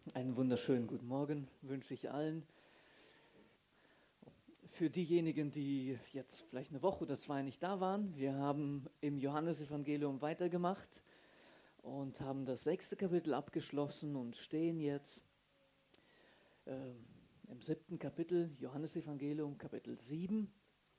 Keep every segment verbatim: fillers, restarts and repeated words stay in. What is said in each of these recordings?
Einen wunderschönen guten Morgen wünsche ich allen. Für diejenigen, die jetzt vielleicht eine Woche oder zwei nicht da waren, wir haben im Johannesevangelium weitergemacht und haben das sechste Kapitel abgeschlossen und stehen jetzt äh, im siebten Kapitel, Johannesevangelium, Kapitel sieben.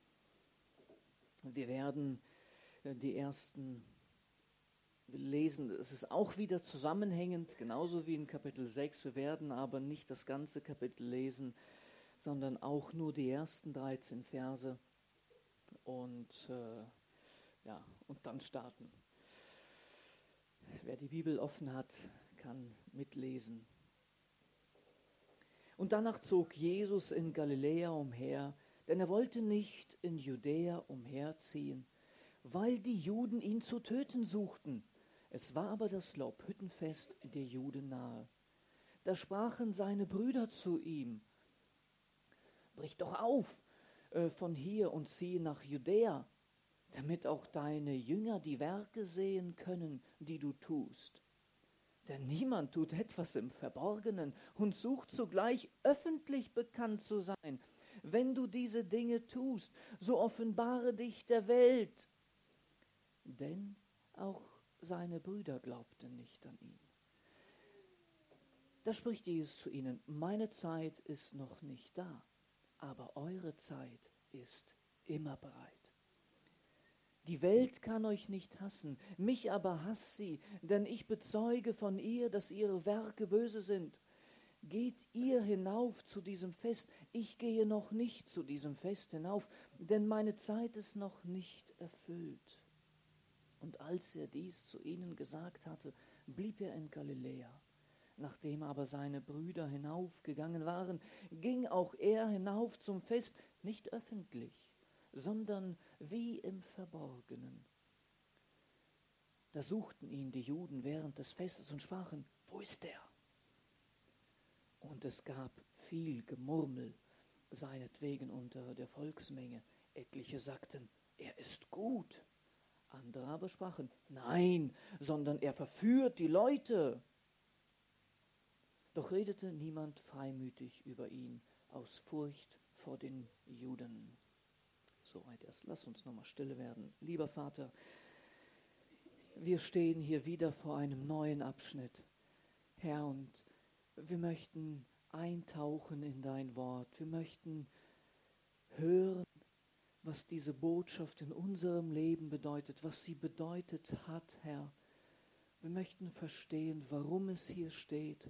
Wir werden äh, die ersten lesen, es ist auch wieder zusammenhängend, genauso wie in Kapitel sechs. Wir werden aber nicht das ganze Kapitel lesen, sondern auch nur die ersten dreizehn Verse und, äh, ja, und dann starten. Wer die Bibel offen hat, kann mitlesen. Und danach zog Jesus in Galiläa umher, denn er wollte nicht in Judäa umherziehen, weil die Juden ihn zu töten suchten. Es war aber das Laubhüttenfest der Juden nahe. Da sprachen seine Brüder zu ihm: Brich doch auf äh, von hier und ziehe nach Judäa, damit auch deine Jünger die Werke sehen können, die du tust. Denn niemand tut etwas im Verborgenen und sucht zugleich öffentlich bekannt zu sein. Wenn du diese Dinge tust, so offenbare dich der Welt. Denn auch seine Brüder glaubten nicht an ihn. Da spricht Jesus zu ihnen: Meine Zeit ist noch nicht da, aber eure Zeit ist immer bereit. Die Welt kann euch nicht hassen, mich aber hasst sie, denn ich bezeuge von ihr, dass ihre Werke böse sind. Geht ihr hinauf zu diesem Fest, ich gehe noch nicht zu diesem Fest hinauf, denn meine Zeit ist noch nicht erfüllt. Und als er dies zu ihnen gesagt hatte, blieb er in Galiläa. Nachdem aber seine Brüder hinaufgegangen waren, ging auch er hinauf zum Fest, nicht öffentlich, sondern wie im Verborgenen. Da suchten ihn die Juden während des Festes und sprachen: Wo ist er? Und es gab viel Gemurmel seinetwegen unter der Volksmenge. Etliche sagten: Er ist gut. Andere aber sprachen: Nein, sondern er verführt die Leute. Doch redete niemand freimütig über ihn aus Furcht vor den Juden. Soweit erst. Lass uns nochmal stille werden. Lieber Vater, wir stehen hier wieder vor einem neuen Abschnitt, Herr, und wir möchten eintauchen in dein Wort. Wir möchten hören, was diese Botschaft in unserem Leben bedeutet, was sie bedeutet hat, Herr. Wir möchten verstehen, warum es hier steht.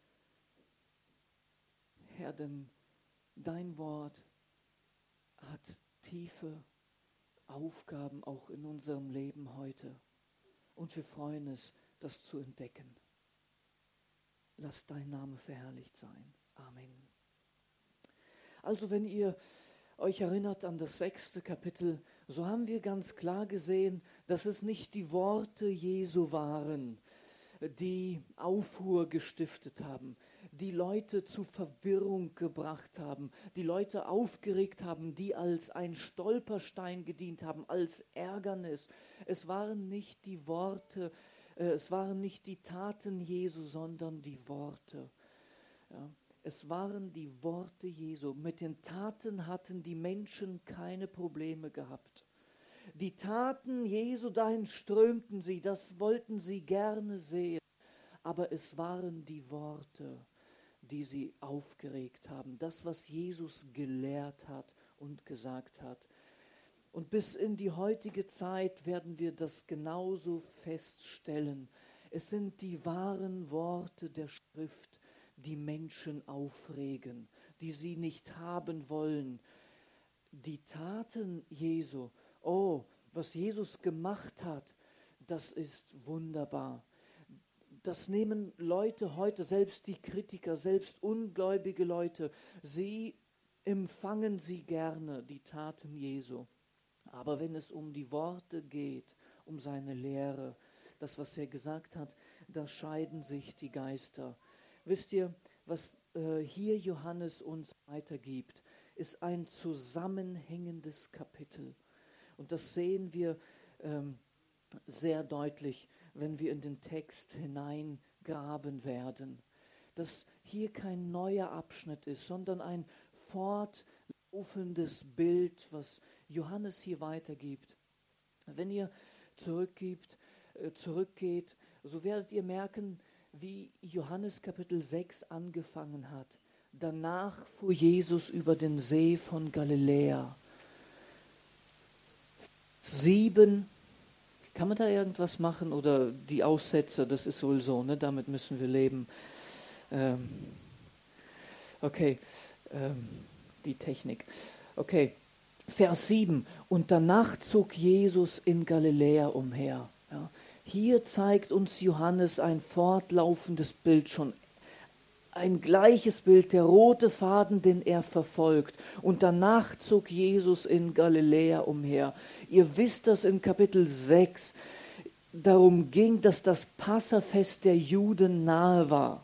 Herr, denn dein Wort hat tiefe Aufgaben auch in unserem Leben heute. Und wir freuen uns, das zu entdecken. Lass dein Name verherrlicht sein. Amen. Also wenn ihr euch erinnert an das sechste Kapitel, so haben wir ganz klar gesehen, dass es nicht die Worte Jesu waren, die Aufruhr gestiftet haben, die Leute zu Verwirrung gebracht haben, die Leute aufgeregt haben, die als ein Stolperstein gedient haben, als Ärgernis. Es waren nicht die Worte, äh, es waren nicht die Taten Jesu, sondern die Worte. Ja. Es waren die Worte Jesu. Mit den Taten hatten die Menschen keine Probleme gehabt. Die Taten Jesu, dahin strömten sie, das wollten sie gerne sehen. Aber es waren die Worte, die sie aufgeregt haben. Das, was Jesus gelehrt hat und gesagt hat. Und bis in die heutige Zeit werden wir das genauso feststellen. Es sind die wahren Worte der Schrift, die Menschen aufregen, die sie nicht haben wollen. Die Taten Jesu, oh, was Jesus gemacht hat, das ist wunderbar. Das nehmen Leute heute, selbst die Kritiker, selbst ungläubige Leute, sie empfangen sie gerne, die Taten Jesu. Aber wenn es um die Worte geht, um seine Lehre, das, was er gesagt hat, da scheiden sich die Geister. Wisst ihr, was äh, hier Johannes uns weitergibt, ist ein zusammenhängendes Kapitel. Und das sehen wir ähm, sehr deutlich, wenn wir in den Text hineingraben werden. dass hier kein neuer Abschnitt ist, sondern ein fortlaufendes Bild, was Johannes hier weitergibt. Wenn ihr zurückgibt, äh, zurückgeht, so werdet ihr merken, wie Johannes Kapitel sechs angefangen hat. Danach fuhr Jesus über den See von Galiläa. Sieben, kann man da irgendwas machen oder die Aussetzer, das ist wohl so, ne? Damit müssen wir leben. Ähm, okay, ähm, die Technik. Okay, Vers sieben. Und danach zog Jesus in Galiläa umher. Ja. Hier zeigt uns Johannes ein fortlaufendes Bild, schon ein gleiches Bild, der rote Faden, den er verfolgt. Und danach zog Jesus in Galiläa umher. Ihr wisst, dass in Kapitel sechs darum ging, dass das Passafest der Juden nahe war.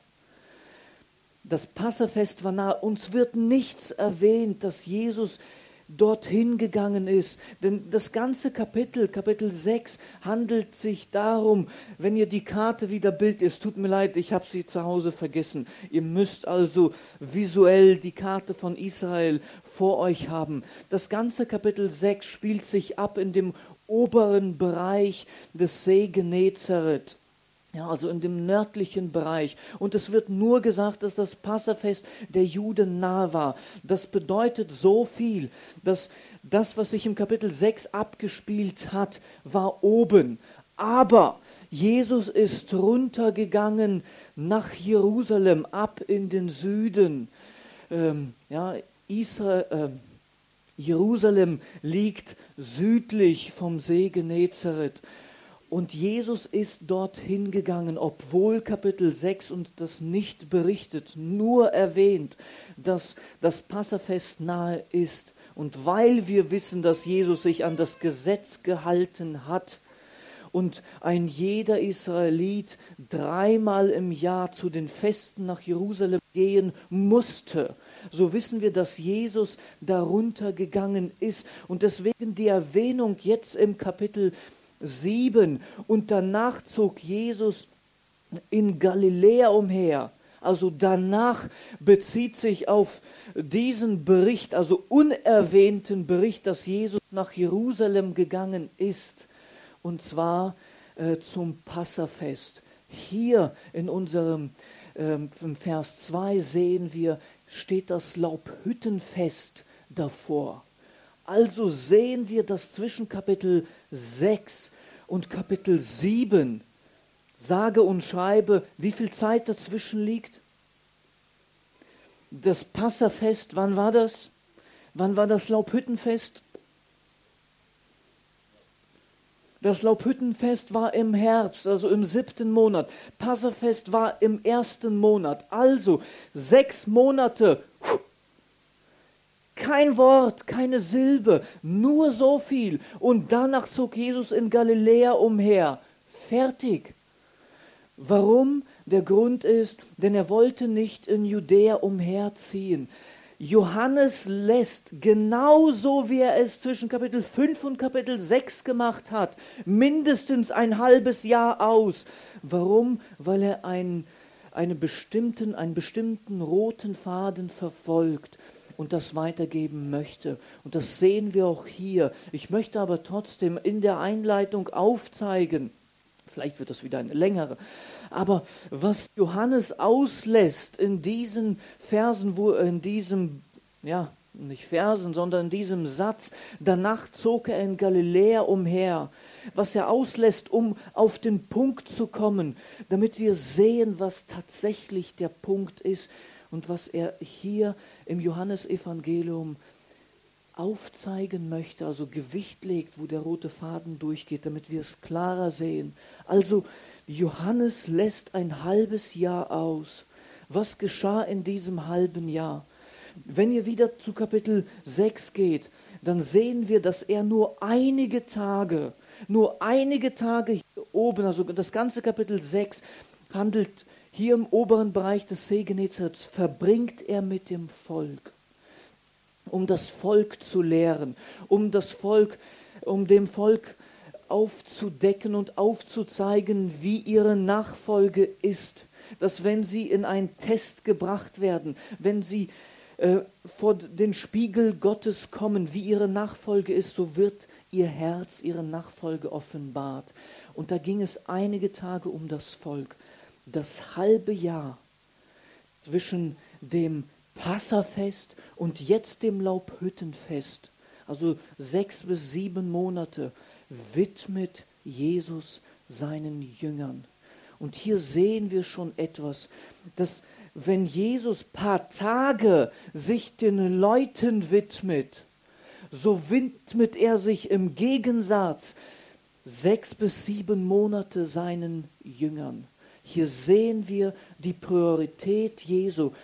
Das Passafest war nahe. Uns wird nichts erwähnt, dass Jesus dorthin gegangen ist. Denn das ganze Kapitel, Kapitel sechs, handelt sich darum, wenn ihr die Karte wieder Bild ist, tut mir leid, ich habe sie zu Hause vergessen. Ihr müsst also visuell die Karte von Israel vor euch haben. Das ganze Kapitel sechs spielt sich ab in dem oberen Bereich des See Genezareth. Ja, also in dem nördlichen Bereich. Und es wird nur gesagt, dass das Passafest der Juden nahe war. Das bedeutet so viel, dass das, was sich im Kapitel sechs abgespielt hat, war oben. Aber Jesus ist runtergegangen nach Jerusalem, ab in den Süden. Ähm, ja, Israel, äh, Jerusalem liegt südlich vom See Genezareth. Und Jesus ist dorthin gegangen, obwohl Kapitel sechs uns das nicht berichtet, nur erwähnt, dass das Passafest nahe ist. Und weil wir wissen, dass Jesus sich an das Gesetz gehalten hat und ein jeder Israelit dreimal im Jahr zu den Festen nach Jerusalem gehen musste, so wissen wir, dass Jesus darunter gegangen ist. Und deswegen die Erwähnung jetzt im Kapitel sieben. Und danach zog Jesus in Galiläa umher. Also danach bezieht sich auf diesen Bericht, also unerwähnten Bericht, dass Jesus nach Jerusalem gegangen ist. Und zwar äh, zum Passafest. Hier in unserem äh, Vers zwei sehen wir, steht das Laubhüttenfest davor. Also sehen wir, dass zwischen Kapitel sechs und Kapitel sieben, sage und schreibe, wie viel Zeit dazwischen liegt? Das Passafest, wann war das? Wann war das Laubhüttenfest? Das Laubhüttenfest war im Herbst, also im siebten Monat. Passafest war im ersten Monat. Also sechs Monate. Kein Wort, keine Silbe, nur so viel. Und danach zog Jesus in Galiläa umher. Fertig. Warum? Der Grund ist, denn er wollte nicht in Judäa umherziehen. Johannes lässt, genauso wie er es zwischen Kapitel fünf und Kapitel sechs gemacht hat, mindestens ein halbes Jahr aus. Warum? Weil er einen, einen, bestimmten, einen bestimmten roten Faden verfolgt und das weitergeben möchte. Und das sehen wir auch hier. Ich möchte aber trotzdem in der Einleitung aufzeigen, vielleicht wird das wieder eine längere, aber was Johannes auslässt in diesen Versen, wo in diesem, ja, nicht Versen, sondern in diesem Satz, danach zog er in Galiläa umher, was er auslässt, um auf den Punkt zu kommen, damit wir sehen, was tatsächlich der Punkt ist und was er hier im Johannesevangelium aufzeigen möchte, also Gewicht legt, wo der rote Faden durchgeht, damit wir es klarer sehen. Also Johannes lässt ein halbes Jahr aus. Was geschah in diesem halben Jahr? Wenn ihr wieder zu Kapitel sechs geht, dann sehen wir, dass er nur einige Tage, nur einige Tage hier oben, also das ganze Kapitel sechs handelt hier im oberen Bereich des See Genezareth, verbringt er mit dem Volk, um das Volk zu lehren, um das Volk, um dem Volk aufzudecken und aufzuzeigen, wie ihre Nachfolge ist. dass wenn sie in einen Test gebracht werden, wenn sie äh, vor den Spiegel Gottes kommen, wie ihre Nachfolge ist, so wird ihr Herz, ihre Nachfolge offenbart. Und da ging es einige Tage um das Volk. Das halbe Jahr zwischen dem Passafest und jetzt dem Laubhüttenfest, also sechs bis sieben Monate, widmet Jesus seinen Jüngern. Und hier sehen wir schon etwas, dass wenn Jesus paar Tage sich den Leuten widmet, so widmet er sich im Gegensatz sechs bis sieben Monate seinen Jüngern. Hier sehen wir die Priorität Jesu,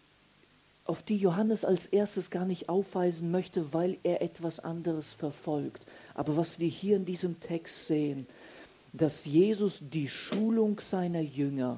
auf die Johannes als erstes gar nicht aufweisen möchte, weil er etwas anderes verfolgt. Aber was wir hier in diesem Text sehen, dass Jesus die Schulung seiner Jünger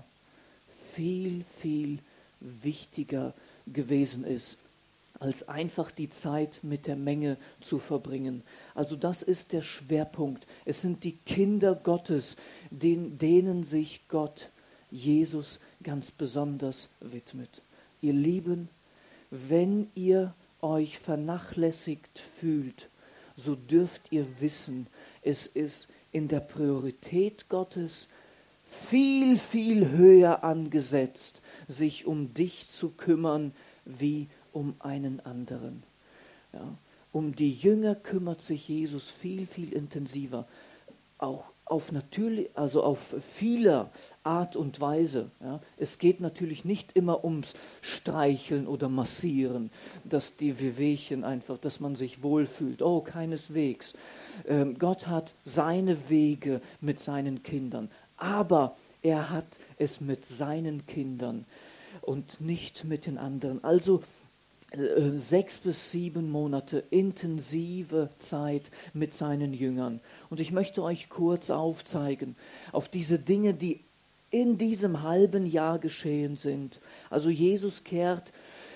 viel, viel wichtiger gewesen ist, als einfach die Zeit mit der Menge zu verbringen. Also das ist der Schwerpunkt. Es sind die Kinder Gottes, denen, denen sich Gott, Jesus, ganz besonders widmet. Ihr Lieben, wenn ihr euch vernachlässigt fühlt, so dürft ihr wissen, es ist in der Priorität Gottes viel, viel höher angesetzt, sich um dich zu kümmern, wie um einen anderen. Ja, um die Jünger kümmert sich Jesus viel, viel intensiver, auch auf natürlich, also auf vieler Art und Weise. Ja. Es geht natürlich nicht immer ums Streicheln oder Massieren, dass die Wehwehchen einfach, dass man sich wohlfühlt. Oh, keineswegs. Ähm, Gott hat seine Wege mit seinen Kindern, aber er hat es mit seinen Kindern und nicht mit den anderen. Also äh, sechs bis sieben Monate intensive Zeit mit seinen Jüngern. Und ich möchte euch kurz aufzeigen, auf diese Dinge, die in diesem halben Jahr geschehen sind. Also Jesus kehrt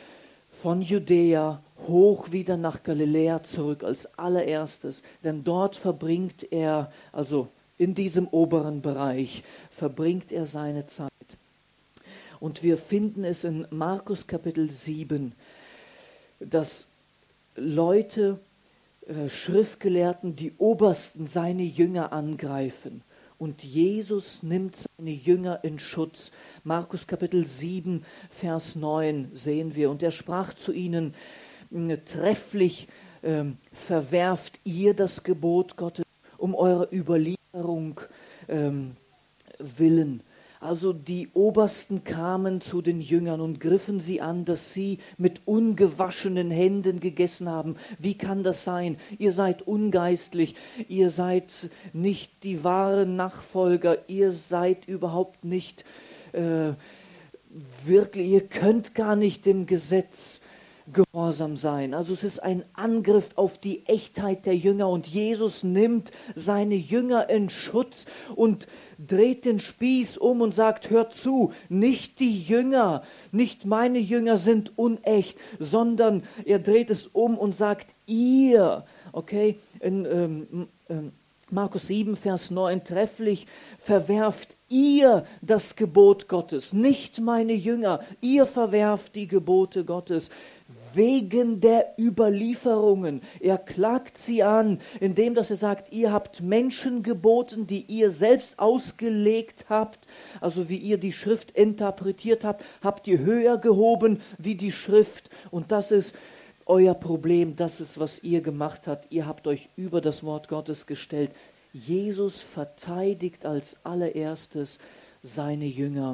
von Judäa hoch wieder nach Galiläa zurück als allererstes, denn dort verbringt er, also in diesem oberen Bereich, verbringt er seine Zeit. Und wir finden es in Markus Kapitel sieben, dass Leute, äh, Schriftgelehrten, die Obersten, seine Jünger angreifen. Und Jesus nimmt seine Jünger in Schutz. Markus Kapitel sieben, Vers neun sehen wir. Und er sprach zu ihnen, trefflich ähm, verwerft ihr das Gebot Gottes um eure Überlieferung ähm, willen. Also die Obersten kamen zu den Jüngern und griffen sie an, dass sie mit ungewaschenen Händen gegessen haben. Wie kann das sein? Ihr seid ungeistlich, ihr seid nicht die wahren Nachfolger, ihr seid überhaupt nicht äh, wirklich, ihr könnt gar nicht dem Gesetz gehorsam sein. Also es ist ein Angriff auf die Echtheit der Jünger und Jesus nimmt seine Jünger in Schutz und dreht den Spieß um und sagt, hört zu, nicht die Jünger, nicht meine Jünger sind unecht, sondern er dreht es um und sagt, ihr, okay, in ähm, ähm, Markus sieben, Vers neun, trefflich verwerft ihr das Gebot Gottes, nicht meine Jünger, ihr verwerft die Gebote Gottes, wegen der Überlieferungen. Er klagt sie an, indem dass er sagt, ihr habt Menschen geboten, die ihr selbst ausgelegt habt, also wie ihr die Schrift interpretiert habt, habt ihr höher gehoben wie die Schrift. Und das ist euer Problem, das ist, was ihr gemacht habt. Ihr habt euch über das Wort Gottes gestellt. Jesus verteidigt als allererstes seine Jünger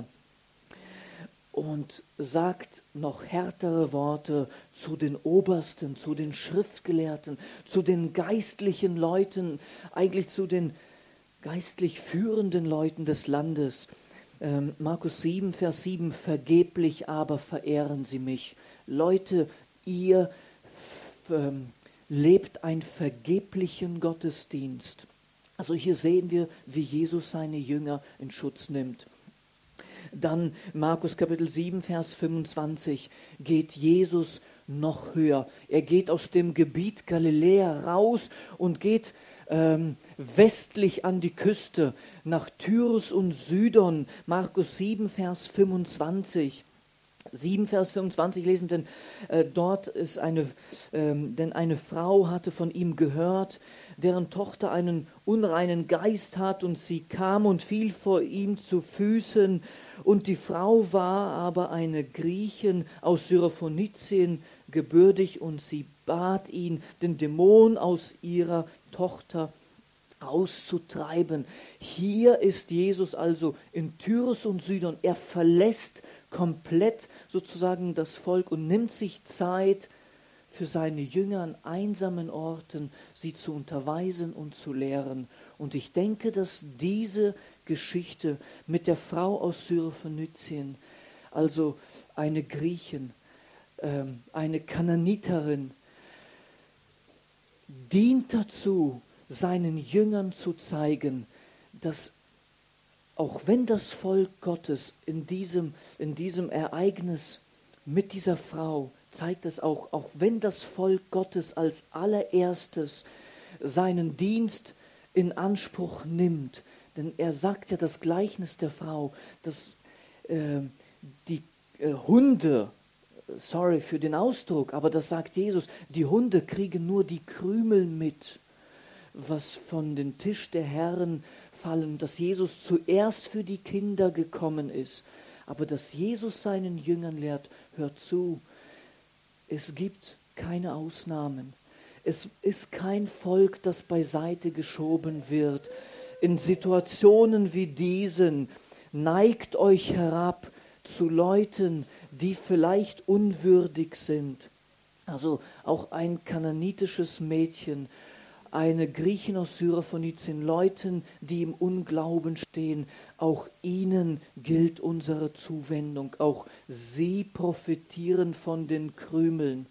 und sagt noch härtere Worte zu den Obersten, zu den Schriftgelehrten, zu den geistlichen Leuten, eigentlich zu den geistlich führenden Leuten des Landes. Ähm, Markus sieben, Vers sieben, vergeblich aber verehren sie mich. Leute, ihr ähm, lebt einen vergeblichen Gottesdienst. Also hier sehen wir, wie Jesus seine Jünger in Schutz nimmt. Dann Markus Kapitel sieben, Vers fünfundzwanzig, geht Jesus noch höher. Er geht aus dem Gebiet Galiläa raus und geht ähm, westlich an die Küste, nach Tyrus und Sidon, Markus sieben, Vers fünfundzwanzig. sieben, Vers fünfundzwanzig lesen, denn äh, dort ist eine, ähm, denn eine Frau hatte von ihm gehört, deren Tochter einen unreinen Geist hat, und sie kam und fiel vor ihm zu Füßen, und die Frau war aber eine Griechin aus Syrophonizien gebürtig, und sie bat ihn, den Dämon aus ihrer Tochter auszutreiben. Hier ist Jesus also in Tyrus und Sidon. Er verlässt komplett sozusagen das Volk und nimmt sich Zeit für seine Jünger an einsamen Orten, sie zu unterweisen und zu lehren. Und ich denke, dass diese Geschichte mit der Frau aus Syrophonizien, also eine Griechin, ähm, eine Kananiterin, dient dazu, seinen Jüngern zu zeigen, dass auch wenn das Volk Gottes in diesem, in diesem Ereignis mit dieser Frau, zeigt es auch, auch wenn das Volk Gottes als allererstes seinen Dienst in Anspruch nimmt, denn er sagt ja das Gleichnis der Frau, dass äh, die äh, Hunde, sorry für den Ausdruck, aber das sagt Jesus, die Hunde kriegen nur die Krümel mit, was von den Tisch der Herren fallen, dass Jesus zuerst für die Kinder gekommen ist, aber dass Jesus seinen Jüngern lehrt, hört zu, es gibt keine Ausnahmen. Es ist kein Volk, das beiseite geschoben wird. In Situationen wie diesen neigt euch herab zu Leuten, die vielleicht unwürdig sind. Also auch ein kananitisches Mädchen, eine Griechin aus Syrophonizien, Leuten, die im Unglauben stehen, auch ihnen gilt unsere Zuwendung. Auch sie profitieren von den Krümeln.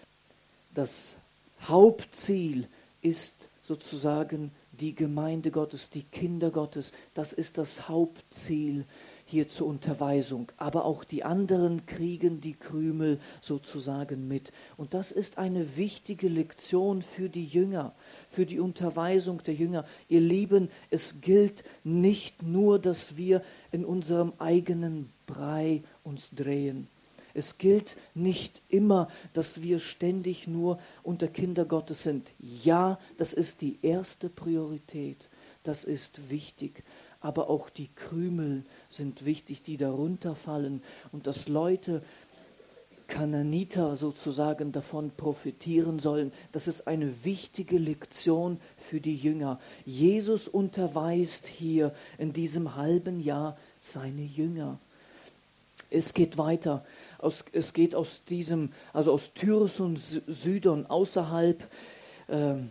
Das Hauptziel ist sozusagen die Gemeinde Gottes, die Kinder Gottes. Das ist das Hauptziel hier zur Unterweisung. Aber auch die anderen kriegen die Krümel sozusagen mit. Und das ist eine wichtige Lektion für die Jünger, für die Unterweisung der Jünger. Ihr Lieben, es gilt nicht nur, dass wir in unserem eigenen Brei uns drehen. Es gilt nicht immer, dass wir ständig nur unter Kinder Gottes sind. Ja, das ist die erste Priorität. Das ist wichtig. Aber auch die Krümel sind wichtig, die darunter fallen. Und dass Leute, Kananiter sozusagen, davon profitieren sollen. Das ist eine wichtige Lektion für die Jünger. Jesus unterweist hier in diesem halben Jahr seine Jünger. Es geht weiter. Aus, es geht aus diesem, also aus Tyrus und Sidon, außerhalb, äh, äh,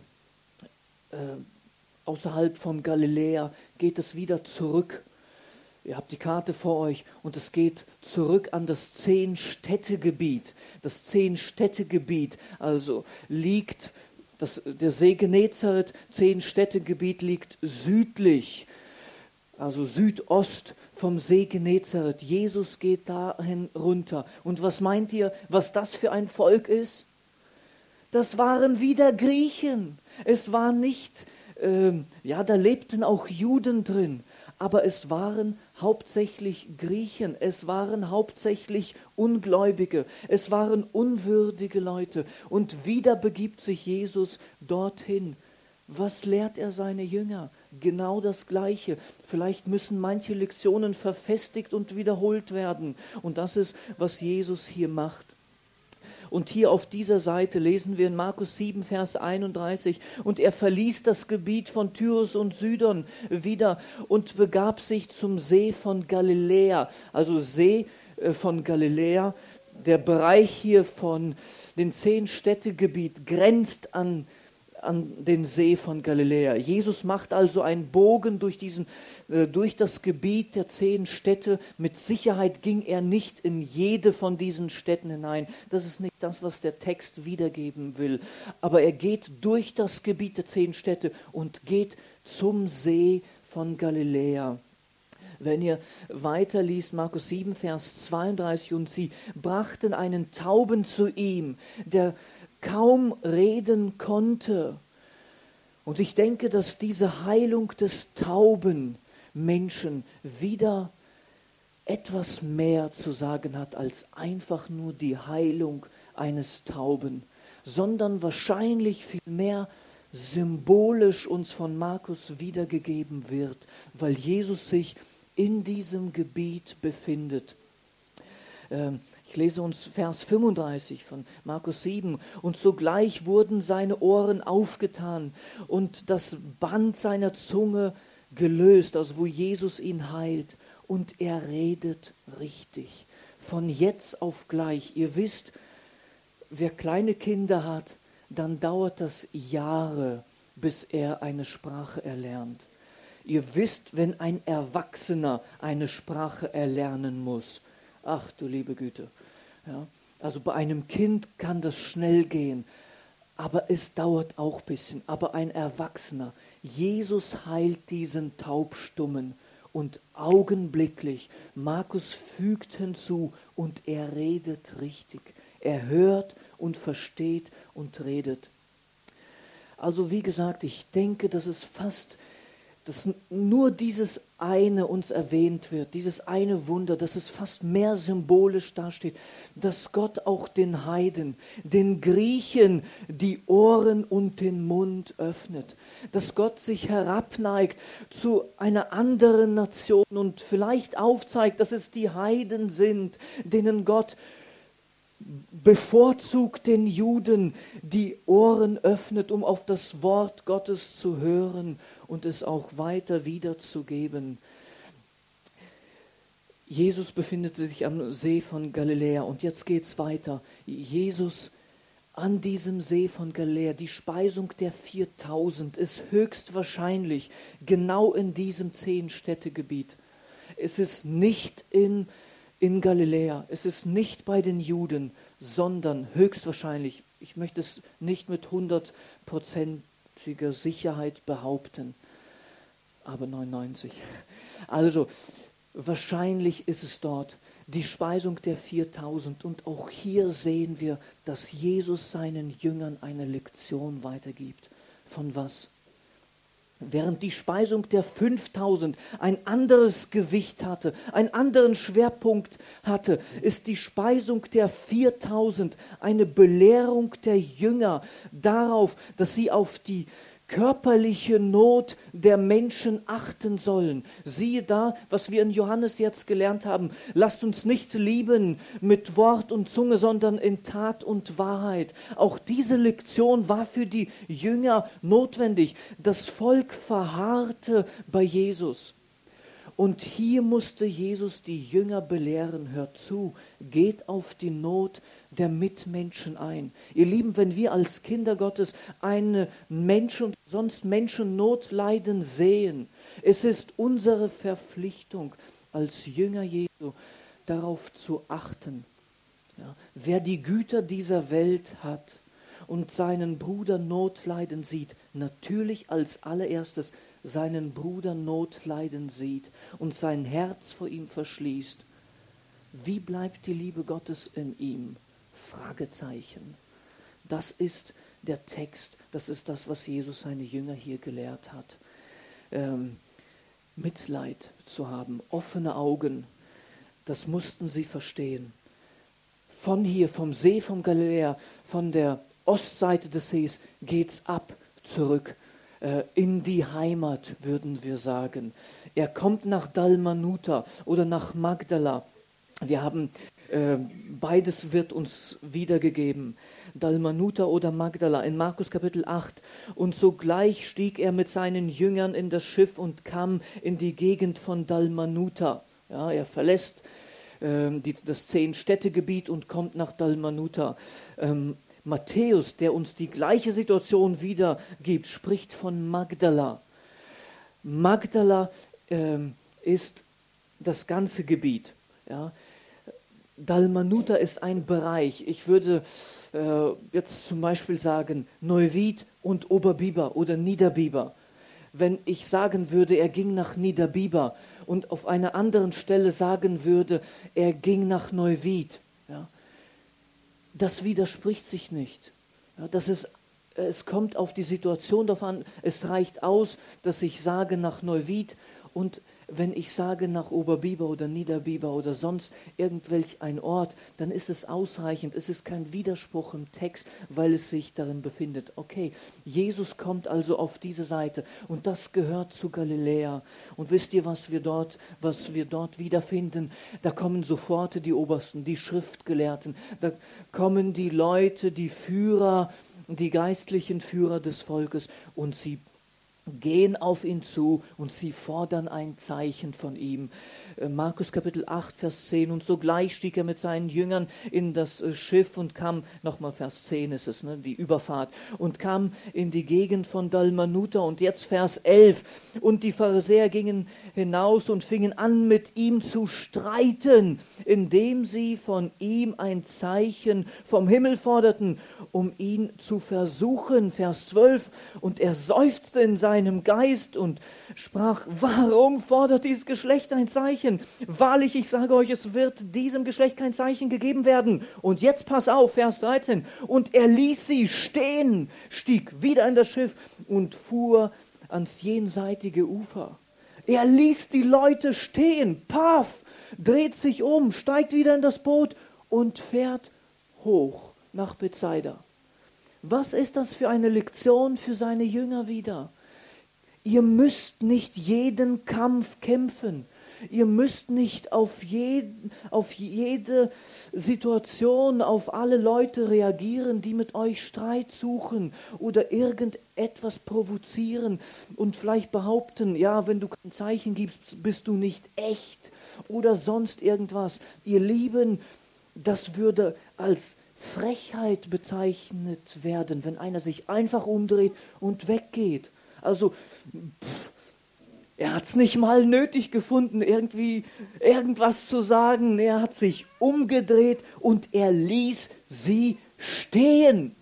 außerhalb von Galiläa, geht es wieder zurück. Ihr habt die Karte vor euch und es geht zurück an das Zehn-Städte-Gebiet. Das Zehn-Städte-Gebiet also liegt, das, der See Genezareth, Zehn-Städte-Gebiet liegt südlich, also Südost vom See Genezareth. Jesus geht dahin runter. Und was meint ihr, was das für ein Volk ist? Das waren wieder Griechen. Es war nicht, ähm, ja, da lebten auch Juden drin. Aber es waren hauptsächlich Griechen, es waren hauptsächlich Ungläubige, es waren unwürdige Leute. Und wieder begibt sich Jesus dorthin. Was lehrt er seine Jünger? Genau das Gleiche. Vielleicht müssen manche Lektionen verfestigt und wiederholt werden. Und das ist, was Jesus hier macht. Und hier auf dieser Seite lesen wir in Markus sieben, Vers einunddreißig, und er verließ das Gebiet von Tyrus und Sidon wieder und begab sich zum See von Galiläa. Also See von Galiläa, der Bereich hier von den Zehn-Städte-Gebiet grenzt an, an den See von Galiläa. Jesus macht also einen Bogen durch diesen durch das Gebiet der zehn Städte. Mit Sicherheit ging er nicht in jede von diesen Städten hinein. Das ist nicht das, was der Text wiedergeben will. Aber er geht durch das Gebiet der zehn Städte und geht zum See von Galiläa. Wenn ihr weiterliest, Markus sieben, Vers zweiunddreißig, und sie brachten einen Tauben zu ihm, der kaum reden konnte. Und ich denke, dass diese Heilung des tauben Menschen wieder etwas mehr zu sagen hat als einfach nur die Heilung eines Tauben, sondern wahrscheinlich viel mehr symbolisch uns von Markus wiedergegeben wird, weil Jesus sich in diesem Gebiet befindet. Ähm, ich lese uns Vers fünfunddreißig von Markus sieben. Und sogleich wurden seine Ohren aufgetan und das Band seiner Zunge gelöst, also wo Jesus ihn heilt. Und er redet richtig. Von jetzt auf gleich. Ihr wisst, wer kleine Kinder hat, dann dauert das Jahre, bis er eine Sprache erlernt. Ihr wisst, wenn ein Erwachsener eine Sprache erlernen muss. Ach du liebe Güte. Ja, also bei einem Kind kann das schnell gehen, aber es dauert auch ein bisschen. Aber ein Erwachsener, Jesus heilt diesen Taubstummen und augenblicklich, Markus fügt hinzu, und er redet richtig. Er hört und versteht und redet. Also wie gesagt, ich denke, dass es fast, dass nur dieses eine uns erwähnt wird, dieses eine Wunder, dass es fast mehr symbolisch dasteht, dass Gott auch den Heiden, den Griechen die Ohren und den Mund öffnet, dass Gott sich herabneigt zu einer anderen Nation und vielleicht aufzeigt, dass es die Heiden sind, denen Gott bevorzugt den Juden die Ohren öffnet, um auf das Wort Gottes zu hören und es auch weiter wiederzugeben. Jesus befindet sich am See von Galiläa und jetzt geht es weiter. Jesus an diesem See von Galiläa, die Speisung der viertausend ist höchstwahrscheinlich genau in diesem Zehn-Städte-Gebiet. Es ist nicht in In Galiläa. Es ist nicht bei den Juden, sondern höchstwahrscheinlich, ich möchte es nicht mit hundertprozentiger Sicherheit behaupten, aber neunundneunzig. Also wahrscheinlich ist es dort die Speisung der viertausend. Und auch hier sehen wir, dass Jesus seinen Jüngern eine Lektion weitergibt. Von was? Während die Speisung der fünftausend ein anderes Gewicht hatte, einen anderen Schwerpunkt hatte, ist die Speisung der viertausend eine Belehrung der Jünger darauf, dass sie auf die körperliche Not der Menschen achten sollen. Siehe da, was wir in Johannes jetzt gelernt haben. Lasst uns nicht lieben mit Wort und Zunge, sondern in Tat und Wahrheit. Auch diese Lektion war für die Jünger notwendig. Das Volk verharrte bei Jesus. Und hier musste Jesus die Jünger belehren. Hört zu, geht auf die Not der Mitmenschen ein. Ihr Lieben, wenn wir als Kinder Gottes eine Menschen und sonst Menschen Not leiden sehen, es ist unsere Verpflichtung als Jünger Jesu, darauf zu achten. Ja, wer die Güter dieser Welt hat und seinen Bruder Not leiden sieht, natürlich als allererstes seinen Bruder Not leiden sieht und sein Herz vor ihm verschließt, wie bleibt die Liebe Gottes in ihm? Fragezeichen. Das ist der Text, das ist das, was Jesus seine Jünger hier gelehrt hat. Ähm, Mitleid zu haben, offene Augen, das mussten sie verstehen. Von hier, vom See von Galiläa, von der Ostseite des Sees, geht's ab, zurück äh, in die Heimat, würden wir sagen. Er kommt nach Dalmanuta oder nach Magdala. Wir haben äh, beides wird uns wiedergegeben. Dalmanuta oder Magdala in Markus Kapitel acht. Und sogleich stieg er mit seinen Jüngern in das Schiff und kam in die Gegend von Dalmanuta. Ja, er verlässt äh, die, das Zehn-Städte-Gebiet und kommt nach Dalmanuta. Ähm, Matthäus, der uns die gleiche Situation wiedergibt, spricht von Magdala. Magdala äh, ist das ganze Gebiet. Ja. Dalmanuta ist ein Bereich. Ich würde äh, jetzt zum Beispiel sagen Neuwied und Oberbiber oder Niederbiber. Wenn ich sagen würde, er ging nach Niederbiber und auf einer anderen Stelle sagen würde, er ging nach Neuwied, ja, das widerspricht sich nicht. Ja, das ist es kommt auf die Situation drauf an. Es reicht aus, dass ich sage nach Neuwied, und wenn ich sage nach Oberbiber oder Niederbiber oder sonst irgendwelch ein Ort, dann ist es ausreichend. Es ist kein Widerspruch im Text, weil es sich darin befindet. Okay, Jesus kommt also auf diese Seite und das gehört zu Galiläa. Und wisst ihr, was wir dort, was wir dort wiederfinden? Da kommen sofort die Obersten, die Schriftgelehrten, da kommen die Leute, die Führer, die geistlichen Führer des Volkes, und sie gehen auf ihn zu und sie fordern ein Zeichen von ihm. Markus Kapitel acht, Vers zehn, und sogleich stieg er mit seinen Jüngern in das Schiff und kam, nochmal Vers zehn ist es, ne, die Überfahrt, und kam in die Gegend von Dalmanuta. Und jetzt Vers elf, und die Pharisäer gingen hinaus und fingen an, mit ihm zu streiten, indem sie von ihm ein Zeichen vom Himmel forderten, um ihn zu versuchen. Vers zwölf, und er seufzte in seinem Geist und sprach: Warum fordert dieses Geschlecht ein Zeichen? Wahrlich, ich sage euch, es wird diesem Geschlecht kein Zeichen gegeben werden. Und jetzt pass auf, Vers dreizehn. Und er ließ sie stehen, stieg wieder in das Schiff und fuhr ans jenseitige Ufer. Er ließ die Leute stehen, paff, dreht sich um, steigt wieder in das Boot und fährt hoch nach Bethsaida. Was ist das für eine Lektion für seine Jünger wieder? Ihr müsst nicht jeden Kampf kämpfen. Ihr müsst nicht auf, jeden, auf jede Situation, auf alle Leute reagieren, die mit euch Streit suchen oder irgendetwas provozieren und vielleicht behaupten, ja, wenn du kein Zeichen gibst, bist du nicht echt oder sonst irgendwas. Ihr Lieben, das würde als Frechheit bezeichnet werden, wenn einer sich einfach umdreht und weggeht. Also, pff, er hat es nicht mal nötig gefunden, irgendwie irgendwas zu sagen. Er hat sich umgedreht und er ließ sie stehen.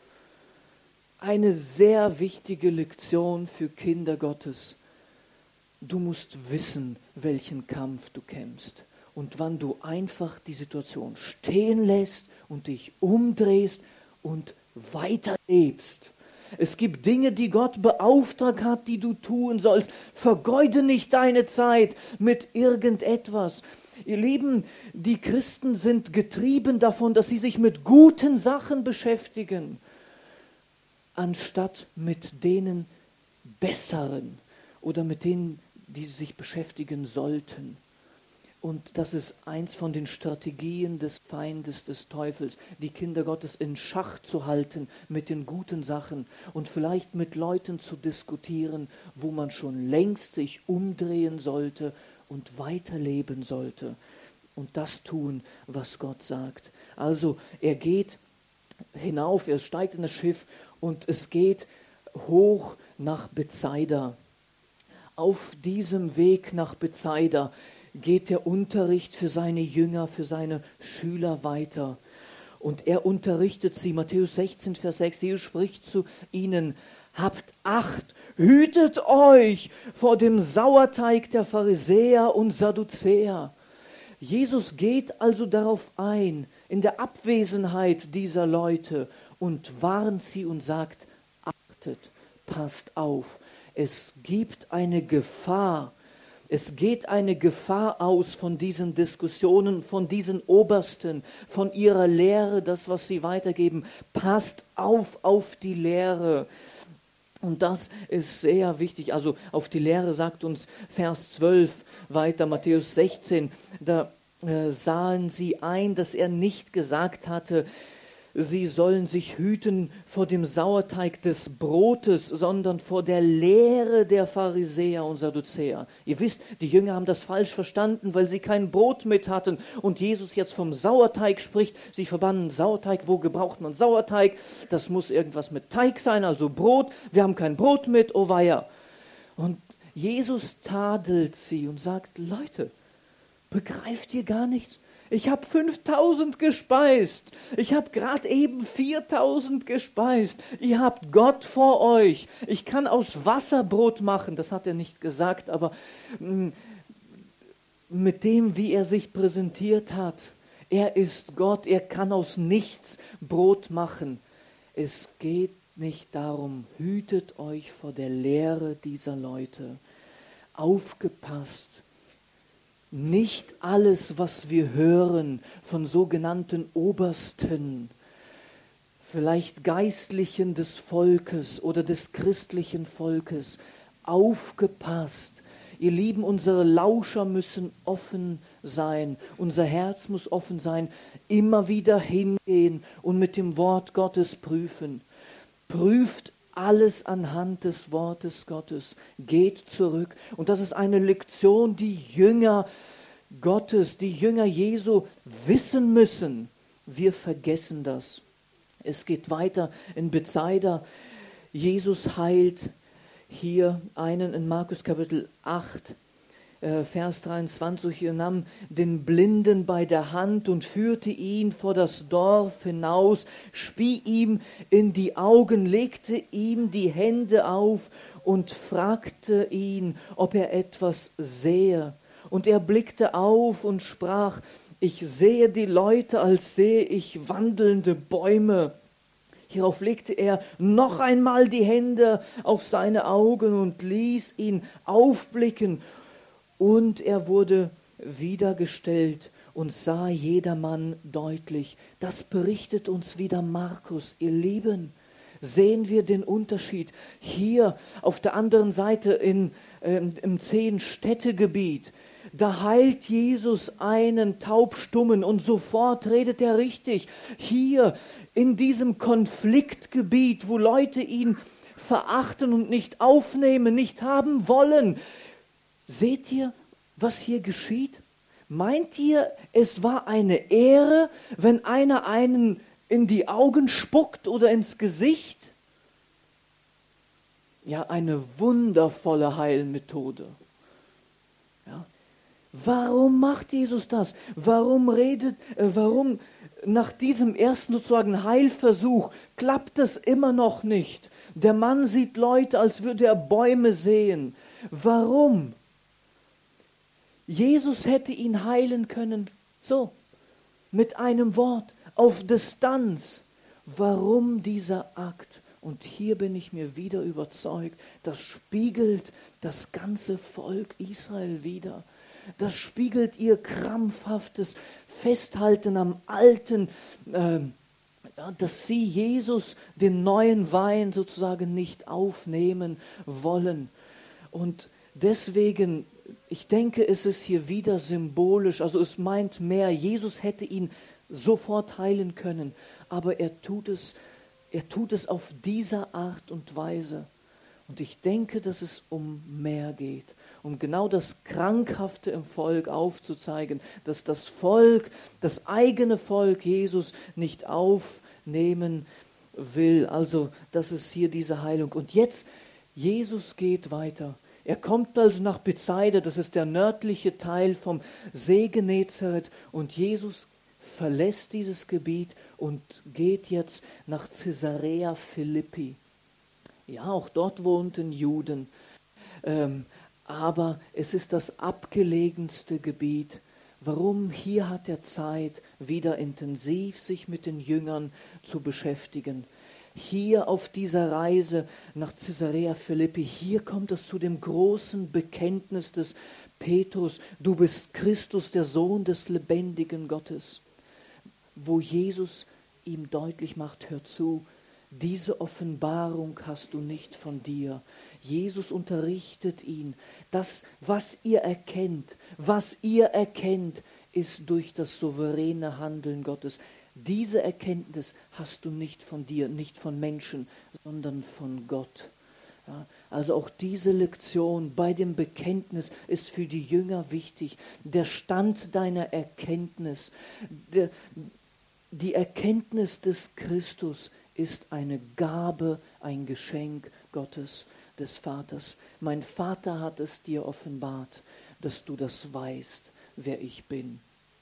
Eine sehr wichtige Lektion für Kinder Gottes. Du musst wissen, welchen Kampf du kämpfst. Und wann du einfach die Situation stehen lässt und dich umdrehst und weiterlebst. Es gibt Dinge, die Gott beauftragt hat, die du tun sollst. Vergeude nicht deine Zeit mit irgendetwas. Ihr Lieben, die Christen sind getrieben davon, dass sie sich mit guten Sachen beschäftigen, anstatt mit denen besseren oder mit denen, die sie sich beschäftigen sollten. Und das ist eins von den Strategien des Feindes, des Teufels, die Kinder Gottes in Schach zu halten mit den guten Sachen und vielleicht mit Leuten zu diskutieren, wo man schon längst sich umdrehen sollte und weiterleben sollte und das tun, was Gott sagt. Also er geht hinauf, er steigt in das Schiff und es geht hoch nach Bethsaida. Auf diesem Weg nach Bethsaida geht der Unterricht für seine Jünger, für seine Schüler weiter. Und er unterrichtet sie, Matthäus sechzehn, Vers sechs, Jesus spricht zu ihnen: Habt Acht, hütet euch vor dem Sauerteig der Pharisäer und Sadduzäer. Jesus geht also darauf ein, in der Abwesenheit dieser Leute, und warnt sie und sagt: Achtet, passt auf, es gibt eine Gefahr. Es geht eine Gefahr aus von diesen Diskussionen, von diesen Obersten, von ihrer Lehre, das, was sie weitergeben. Passt auf auf die Lehre. Und das ist sehr wichtig. Also auf die Lehre sagt uns Vers zwölf weiter, Matthäus sechzehn. Da äh, sahen sie ein, dass er nicht gesagt hatte, sie sollen sich hüten vor dem Sauerteig des Brotes, sondern vor der Lehre der Pharisäer und Sadduzäer. Ihr wisst, die Jünger haben das falsch verstanden, weil sie kein Brot mit hatten. Und Jesus jetzt vom Sauerteig spricht. Sie verbannen Sauerteig. Wo gebraucht man Sauerteig? Das muss irgendwas mit Teig sein, also Brot. Wir haben kein Brot mit, oh weia. Und Jesus tadelt sie und sagt: Leute, begreift ihr gar nichts? Ich habe fünftausend gespeist. Ich habe gerade eben viertausend gespeist. Ihr habt Gott vor euch. Ich kann aus Wasser Brot machen. Das hat er nicht gesagt, aber mh, mit dem, wie er sich präsentiert hat. Er ist Gott. Er kann aus nichts Brot machen. Es geht nicht darum, hütet euch vor der Lehre dieser Leute. Aufgepasst. Nicht alles, was wir hören von sogenannten Obersten, vielleicht Geistlichen des Volkes oder des christlichen Volkes, aufgepasst. Ihr Lieben, unsere Lauscher müssen offen sein, unser Herz muss offen sein, immer wieder hingehen und mit dem Wort Gottes prüfen. Prüft alles anhand des Wortes Gottes, geht zurück. Und das ist eine Lektion, die Jünger Gottes, die Jünger Jesu wissen müssen. Wir vergessen das. Es geht weiter in Bethsaida. Jesus heilt hier einen in Markus Kapitel acht, äh, Vers dreiundzwanzig. Er nahm den Blinden bei der Hand und führte ihn vor das Dorf hinaus, spie ihm in die Augen, legte ihm die Hände auf und fragte ihn, ob er etwas sehe. Und er blickte auf und sprach: Ich sehe die Leute, als sehe ich wandelnde Bäume. Hierauf legte er noch einmal die Hände auf seine Augen und ließ ihn aufblicken. Und er wurde wiedergestellt und sah jedermann deutlich. Das berichtet uns wieder Markus, ihr Lieben. Sehen wir den Unterschied. Hier auf der anderen Seite in, äh, im Zehn-Städte-Gebiet, da heilt Jesus einen Taubstummen und sofort redet er richtig. Hier in diesem Konfliktgebiet, wo Leute ihn verachten und nicht aufnehmen, nicht haben wollen. Seht ihr, was hier geschieht? Meint ihr, es war eine Ehre, wenn einer einen in die Augen spuckt oder ins Gesicht? Ja, eine wundervolle Heilmethode. Ja. Warum macht Jesus das? Warum redet, äh, warum nach diesem ersten sozusagen Heilversuch klappt es immer noch nicht? Der Mann sieht Leute, als würde er Bäume sehen. Warum? Jesus hätte ihn heilen können, so, mit einem Wort, auf Distanz. Warum dieser Akt? Und hier bin ich mir wieder überzeugt, das spiegelt das ganze Volk Israel wider. Das spiegelt ihr krampfhaftes Festhalten am Alten, äh, ja, dass sie Jesus, den neuen Wein sozusagen nicht aufnehmen wollen. Und deswegen, ich denke, es ist hier wieder symbolisch, also es meint mehr, Jesus hätte ihn sofort heilen können, aber er tut es, er tut es auf diese Art und Weise. Und ich denke, dass es um mehr geht, um genau das Krankhafte im Volk aufzuzeigen, dass das Volk, das eigene Volk Jesus nicht aufnehmen will. Also das ist hier diese Heilung. Und jetzt, Jesus geht weiter. Er kommt also nach Bethsaida, das ist der nördliche Teil vom See Genezareth, und Jesus verlässt dieses Gebiet und geht jetzt nach Caesarea Philippi. Ja, auch dort wohnten Juden, ähm, aber es ist das abgelegenste Gebiet. Warum? Hier hat er Zeit, wieder intensiv sich mit den Jüngern zu beschäftigen. Hier auf dieser Reise nach Caesarea Philippi, hier kommt es zu dem großen Bekenntnis des Petrus: Du bist Christus, der Sohn des lebendigen Gottes. Wo Jesus ihm deutlich macht: Hör zu, diese Offenbarung hast du nicht von dir. Jesus unterrichtet ihn. Das, was ihr erkennt, was ihr erkennt, ist durch das souveräne Handeln Gottes. Diese Erkenntnis hast du nicht von dir, nicht von Menschen, sondern von Gott. Ja, also auch diese Lektion bei dem Bekenntnis ist für die Jünger wichtig. Der Stand deiner Erkenntnis, der, die Erkenntnis des Christus ist eine Gabe, ein Geschenk Gottes, des Vaters. Mein Vater hat es dir offenbart, dass du das weißt, wer ich bin.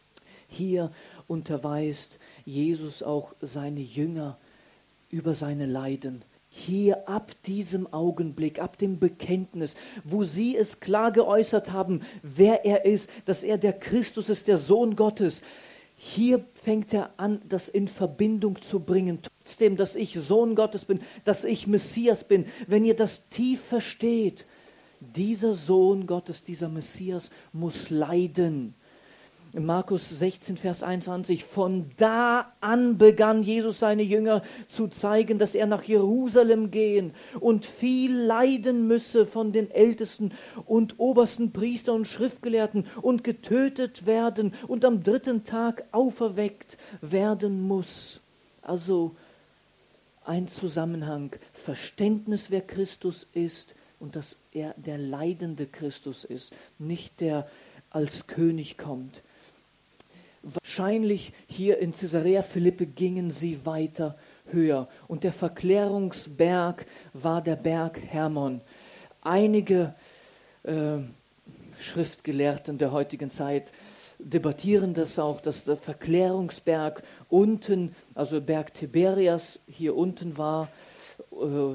Hier unterweist Jesus auch seine Jünger über seine Leiden. Hier ab diesem Augenblick, ab dem Bekenntnis, wo sie es klar geäußert haben, wer er ist, dass er der Christus ist, der Sohn Gottes. Hier fängt er an, das in Verbindung zu bringen. Trotzdem, dass ich Sohn Gottes bin, dass ich Messias bin. Wenn ihr das tief versteht, dieser Sohn Gottes, dieser Messias muss leiden. In Markus sechzehn, Vers einundzwanzig, von da an begann Jesus seine Jünger zu zeigen, dass er nach Jerusalem gehen und viel leiden müsse von den Ältesten und obersten Priestern und Schriftgelehrten und getötet werden und am dritten Tag auferweckt werden muss. Also ein Zusammenhang, Verständnis, wer Christus ist und dass er der leidende Christus ist, nicht der als König kommt. Wahrscheinlich hier in Caesarea Philippi gingen sie weiter höher und der Verklärungsberg war der Berg Hermon. Einige äh, Schriftgelehrten der heutigen Zeit debattieren das auch, dass der Verklärungsberg unten, also Berg Tiberias hier unten war, äh,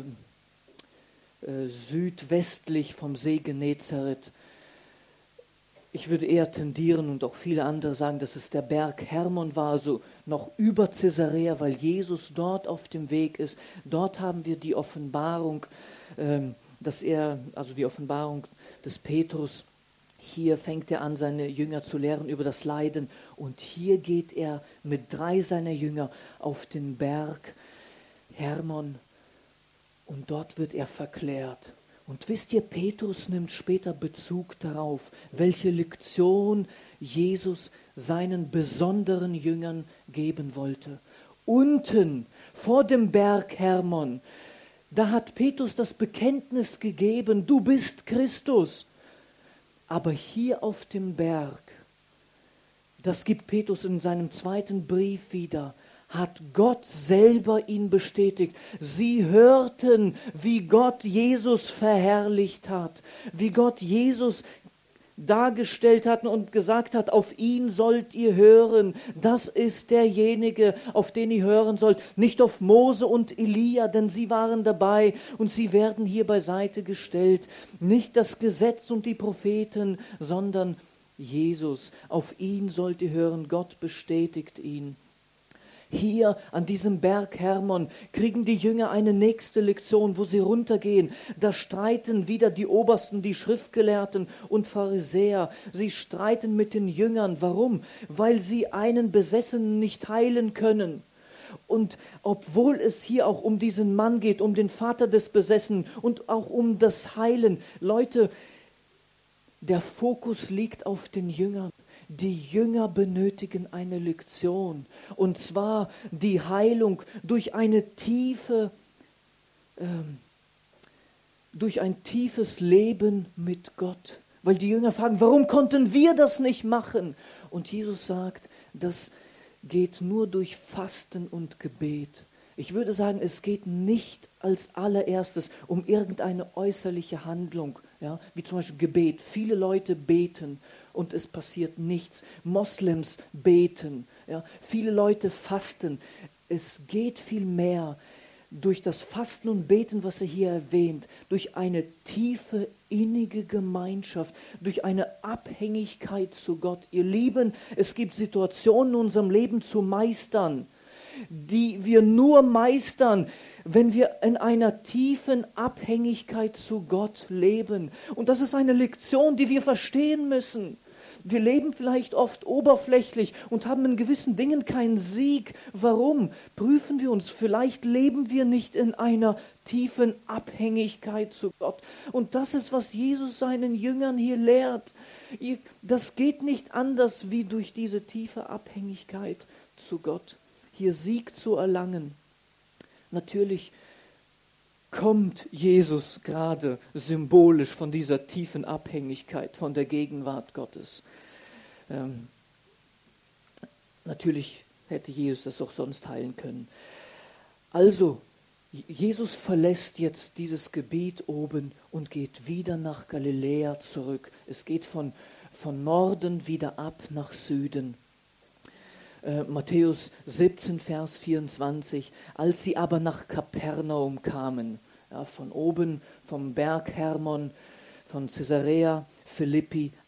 äh, südwestlich vom See Genezareth. Ich würde eher tendieren und auch viele andere sagen, dass es der Berg Hermon war, also noch über Caesarea, weil Jesus dort auf dem Weg ist. Dort haben wir die Offenbarung, ähm, dass er, also die Offenbarung des Petrus. Hier fängt er an, seine Jünger zu lehren über das Leiden. Und hier geht er mit drei seiner Jünger auf den Berg Hermon und dort wird er verklärt. Und wisst ihr, Petrus nimmt später Bezug darauf, welche Lektion Jesus seinen besonderen Jüngern geben wollte. Unten vor dem Berg Hermon, da hat Petrus das Bekenntnis gegeben, du bist Christus. Aber hier auf dem Berg, das gibt Petrus in seinem zweiten Brief wieder, hat Gott selber ihn bestätigt. Sie hörten, wie Gott Jesus verherrlicht hat, wie Gott Jesus dargestellt hat und gesagt hat, auf ihn sollt ihr hören. Das ist derjenige, auf den ihr hören sollt. Nicht auf Mose und Elia, denn sie waren dabei und sie werden hier beiseite gestellt. Nicht das Gesetz und die Propheten, sondern Jesus. Auf ihn sollt ihr hören. Gott bestätigt ihn. Hier an diesem Berg Hermon kriegen die Jünger eine nächste Lektion, wo sie runtergehen. Da streiten wieder die Obersten, die Schriftgelehrten und Pharisäer. Sie streiten mit den Jüngern. Warum? Weil sie einen Besessenen nicht heilen können. Und obwohl es hier auch um diesen Mann geht, um den Vater des Besessenen und auch um das Heilen, Leute, der Fokus liegt auf den Jüngern. Die Jünger benötigen eine Lektion, und zwar die Heilung durch eine tiefe, ähm, durch ein tiefes Leben mit Gott. Weil die Jünger fragen, warum konnten wir das nicht machen? Und Jesus sagt, das geht nur durch Fasten und Gebet. Ich würde sagen, es geht nicht als allererstes um irgendeine äußerliche Handlung, ja, wie zum Beispiel Gebet. Viele Leute beten und es passiert nichts. Moslems beten, ja. Viele Leute fasten. Es geht vielmehr durch das Fasten und Beten, was er hier erwähnt, durch eine tiefe, innige Gemeinschaft, durch eine Abhängigkeit zu Gott. Ihr Lieben, es gibt Situationen in unserem Leben zu meistern, die wir nur meistern, wenn wir in einer tiefen Abhängigkeit zu Gott leben. Und das ist eine Lektion, die wir verstehen müssen. Wir leben vielleicht oft oberflächlich und haben in gewissen Dingen keinen Sieg. Warum? Prüfen wir uns. Vielleicht leben wir nicht in einer tiefen Abhängigkeit zu Gott. Und das ist, was Jesus seinen Jüngern hier lehrt. Das geht nicht anders wie durch diese tiefe Abhängigkeit zu Gott, hier Sieg zu erlangen. Natürlich kommt Jesus gerade symbolisch von dieser tiefen Abhängigkeit, von der Gegenwart Gottes. Ähm, natürlich hätte Jesus das auch sonst heilen können. Also, Jesus verlässt jetzt dieses Gebiet oben und geht wieder nach Galiläa zurück. Es geht von, von Norden wieder ab nach Süden. Äh, Matthäus siebzehn, Vers vierundzwanzig. Als sie aber nach Kapernaum kamen, ja, von oben vom Berg Hermon, von Caesarea Philippi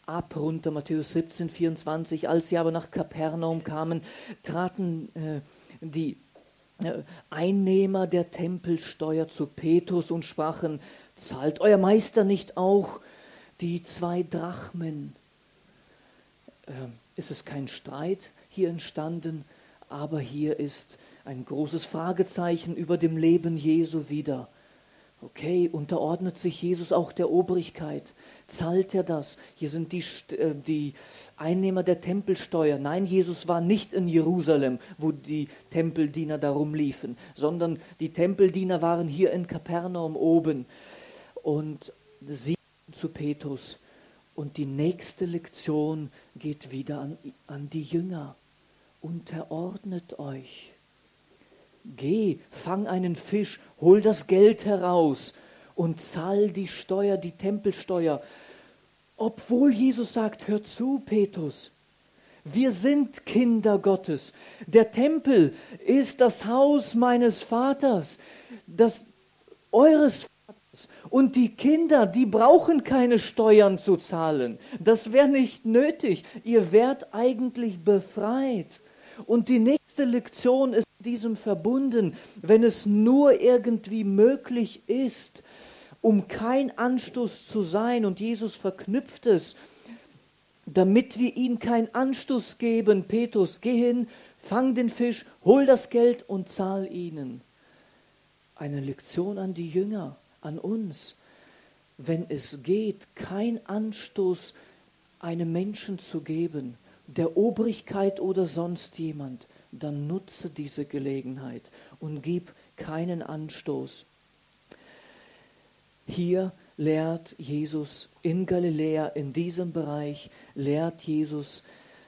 ab, runter, Matthäus siebzehn, vierundzwanzig. Als sie aber nach Kapernaum kamen, traten äh, die äh, Einnehmer der Tempelsteuer zu Petrus und sprachen, zahlt euer Meister nicht auch die zwei Drachmen? Äh, ist es kein Streit hier entstanden, aber hier ist ein großes Fragezeichen über dem Leben Jesu wieder. Okay, unterordnet sich Jesus auch der Obrigkeit? Zahlt er das? Hier sind die, äh, die Einnehmer der Tempelsteuer. Nein, Jesus war nicht in Jerusalem, wo die Tempeldiener da rumliefen, sondern die Tempeldiener waren hier in Kapernaum oben. Und sie zu Petrus. Und die nächste Lektion geht wieder an, an die Jünger. Unterordnet euch. Geh, fang einen Fisch, hol das Geld heraus und zahl die Steuer, die Tempelsteuer. Obwohl Jesus sagt, hör zu, Petrus, wir sind Kinder Gottes. Der Tempel ist das Haus meines Vaters, das eures Vaters. Und die Kinder, die brauchen keine Steuern zu zahlen. Das wäre nicht nötig. Ihr werdet eigentlich befreit. Und die nächste Lektion ist in diesem verbunden, wenn es nur irgendwie möglich ist, um kein Anstoß zu sein, und Jesus verknüpft es, damit wir ihnen keinen Anstoß geben. Petrus, geh hin, fang den Fisch, hol das Geld und zahl ihnen. Eine Lektion an die Jünger, an uns. Wenn es geht, kein Anstoß einem Menschen zu geben, der Obrigkeit oder sonst jemand, dann nutze diese Gelegenheit und gib keinen Anstoß. Hier lehrt Jesus in Galiläa, in diesem Bereich, lehrt Jesus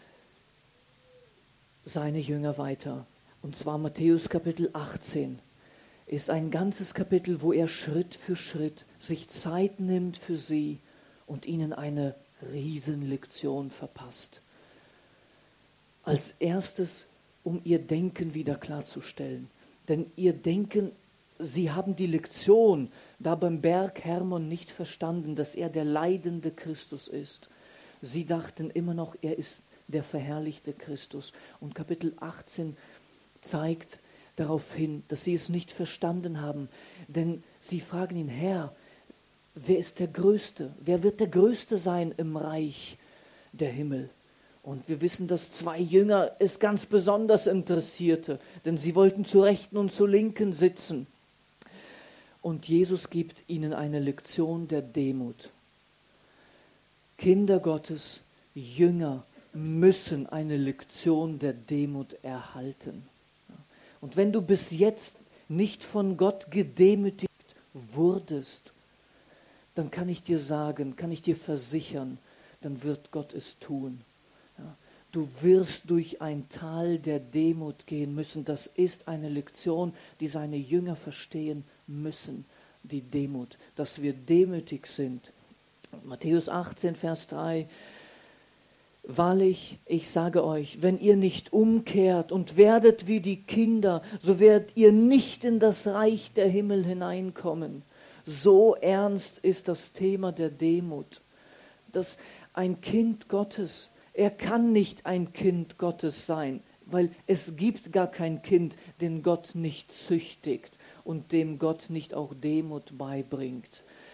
seine Jünger weiter. Und zwar Matthäus Kapitel achtzehn ist ein ganzes Kapitel, wo er Schritt für Schritt sich Zeit nimmt für sie und ihnen eine Riesenlektion verpasst. Als erstes, um ihr Denken wieder klarzustellen. Denn ihr Denken, sie haben die Lektion da beim Berg Hermon nicht verstanden, dass er der leidende Christus ist. Sie dachten immer noch, er ist der verherrlichte Christus. Und Kapitel achtzehn zeigt darauf hin, dass sie es nicht verstanden haben. Denn sie fragen ihn, Herr, wer ist der Größte? Wer wird der Größte sein im Reich der Himmel? Und wir wissen, dass zwei Jünger es ganz besonders interessierte, denn sie wollten zur Rechten und zur Linken sitzen. Und Jesus gibt ihnen eine Lektion der Demut. Kinder Gottes, Jünger müssen eine Lektion der Demut erhalten. Und wenn du bis jetzt nicht von Gott gedemütigt wurdest, dann kann ich dir sagen, kann ich dir versichern, dann wird Gott es tun. Du wirst durch ein Tal der Demut gehen müssen. Das ist eine Lektion, die seine Jünger verstehen müssen. Die Demut, dass wir demütig sind. Matthäus achtzehn, Vers drei. Wahrlich, ich sage euch, wenn ihr nicht umkehrt und werdet wie die Kinder, so werdet ihr nicht in das Reich der Himmel hineinkommen. So ernst ist das Thema der Demut, dass ein Kind Gottes, er kann nicht ein Kind Gottes sein, weil es gibt gar kein Kind, den Gott nicht züchtigt und dem Gott nicht auch Demut beibringt.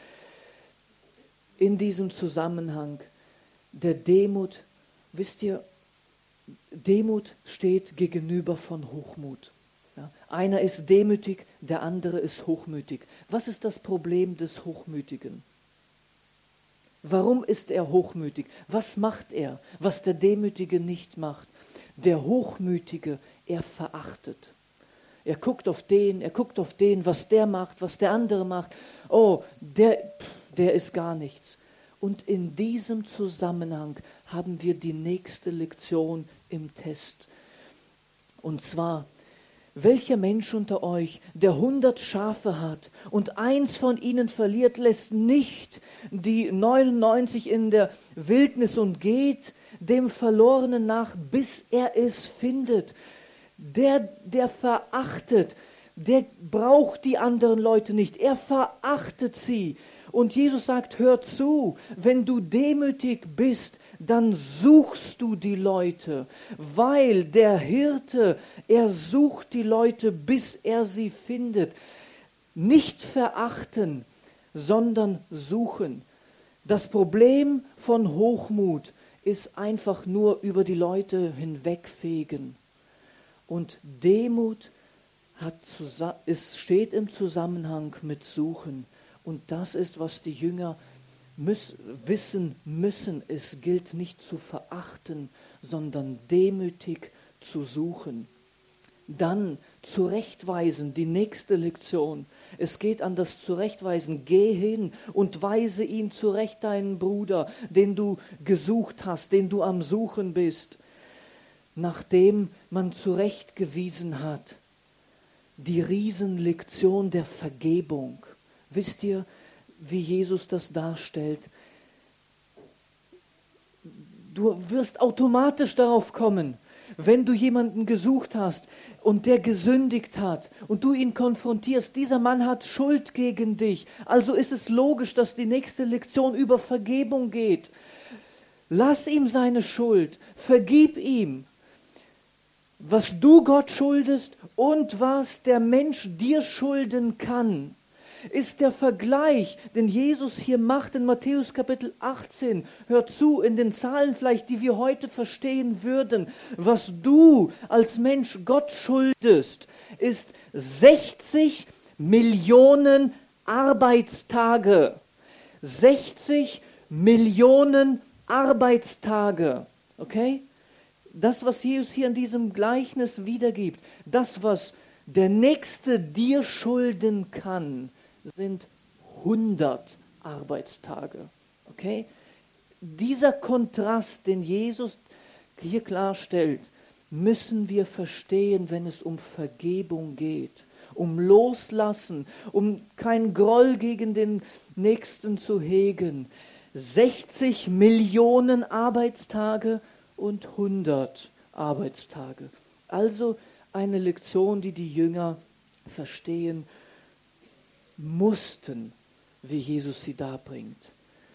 In diesem Zusammenhang der Demut, wisst ihr, Demut steht gegenüber von Hochmut. Ja, einer ist demütig, der andere ist hochmütig. Was ist das Problem des Hochmütigen? Warum ist er hochmütig? Was macht er, was der Demütige nicht macht? Der Hochmütige, er verachtet. Er guckt auf den, er guckt auf den, was der macht, was der andere macht. Oh, der, der ist gar nichts. Und in diesem Zusammenhang haben wir die nächste Lektion im Test. Und zwar, welcher Mensch unter euch, der hundert Schafe hat und eins von ihnen verliert, lässt nicht die neunundneunzig in der Wildnis und geht dem Verlorenen nach, bis er es findet. Der, der verachtet, der braucht die anderen Leute nicht. Er verachtet sie Und Jesus sagt, hör zu, wenn du demütig bist, dann suchst du die Leute, weil der Hirte, er sucht die Leute, bis er sie findet. Nicht verachten, sondern suchen. Das Problem von Hochmut ist einfach nur über die Leute hinwegfegen. Und Demut hat, es steht im Zusammenhang mit Suchen. Und das ist, was die Jünger müssen, wissen müssen. Es gilt nicht zu verachten, sondern demütig zu suchen. Dann zurechtweisen, die nächste Lektion. Es geht an das Zurechtweisen. Geh hin und weise ihn zurecht, deinen Bruder, den du gesucht hast, den du am Suchen bist. Nachdem man zurechtgewiesen hat, die Riesenlektion der Vergebung. Wisst ihr, wie Jesus das darstellt? Du wirst automatisch darauf kommen, wenn du jemanden gesucht hast und der gesündigt hat und du ihn konfrontierst, dieser Mann hat Schuld gegen dich, also ist es logisch, dass die nächste Lektion über Vergebung geht. Lass ihm seine Schuld, vergib ihm, was du Gott schuldest und was der Mensch dir schulden kann. Ist der Vergleich, den Jesus hier macht in Matthäus Kapitel achtzehn. Hör zu, in den Zahlen vielleicht, die wir heute verstehen würden. Was du als Mensch Gott schuldest, ist sechzig Millionen Arbeitstage. sechzig Millionen Arbeitstage. Okay? Das, was Jesus hier in diesem Gleichnis wiedergibt, das, was der Nächste dir schulden kann, sind hundert Arbeitstage. Okay? Dieser Kontrast, den Jesus hier klarstellt, müssen wir verstehen, wenn es um Vergebung geht, um Loslassen, um keinen Groll gegen den Nächsten zu hegen. sechzig Millionen Arbeitstage und hundert Arbeitstage. Also eine Lektion, die die Jünger verstehen mussten, wie Jesus sie darbringt.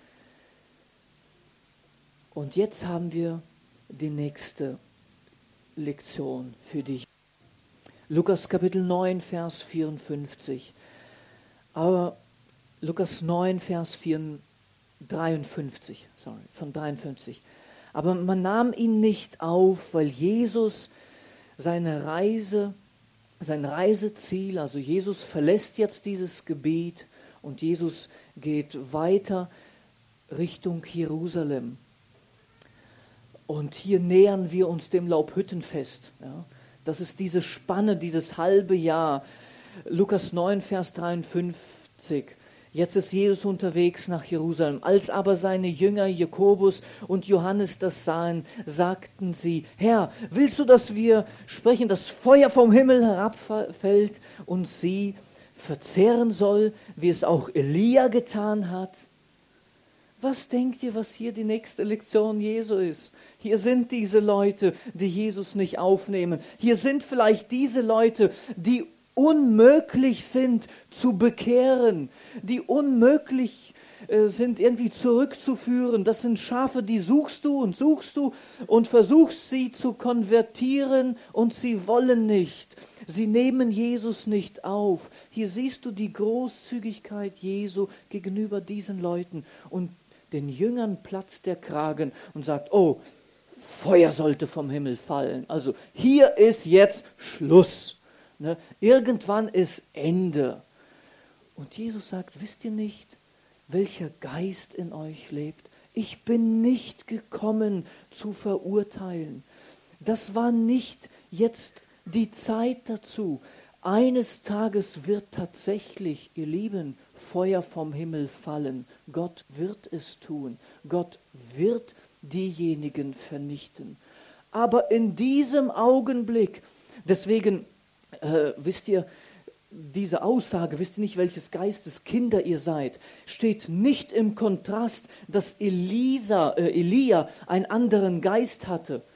Und jetzt haben wir die nächste Lektion für dich. Lukas Kapitel neun, Vers vierundfünfzig. Aber Lukas neun, Vers dreiundfünfzig, sorry, von dreiundfünfzig. Aber man nahm ihn nicht auf, weil Jesus seine Reise, sein Reiseziel, also Jesus verlässt jetzt dieses Gebiet und Jesus geht weiter Richtung Jerusalem. Und hier nähern wir uns dem Laubhüttenfest. Ja. Das ist diese Spanne, dieses halbe Jahr. Lukas neun, Vers dreiundfünfzig. Jetzt ist Jesus unterwegs nach Jerusalem. Als aber seine Jünger Jakobus und Johannes das sahen, sagten sie, Herr, willst du, dass wir sprechen, dass Feuer vom Himmel herabfällt und sie verzehren soll, wie es auch Elia getan hat? Was denkt ihr, was hier die nächste Lektion Jesu ist? Hier sind diese Leute, die Jesus nicht aufnehmen. Hier sind vielleicht diese Leute, die unmöglich sind zu bekehren, die unmöglich äh, sind irgendwie zurückzuführen. Das sind Schafe, die suchst du und suchst du und versuchst sie zu konvertieren und sie wollen nicht. Sie nehmen Jesus nicht auf. Hier siehst du die Großzügigkeit Jesu gegenüber diesen Leuten und den Jüngern platzt der Kragen und sagt, oh, Feuer sollte vom Himmel fallen. Also hier ist jetzt Schluss. Ne? Irgendwann ist Ende. Und Jesus sagt, wisst ihr nicht, welcher Geist in euch lebt? Ich bin nicht gekommen zu verurteilen. Das war nicht jetzt die Zeit dazu. Eines Tages wird tatsächlich, ihr Lieben, Feuer vom Himmel fallen. Gott wird es tun. Gott wird diejenigen vernichten. Aber in diesem Augenblick, deswegen, äh, wisst ihr, diese Aussage, wisst ihr nicht, welches Geistes Kinder ihr seid, steht nicht im Kontrast, dass Elisa, äh, Elia einen anderen Geist hatte.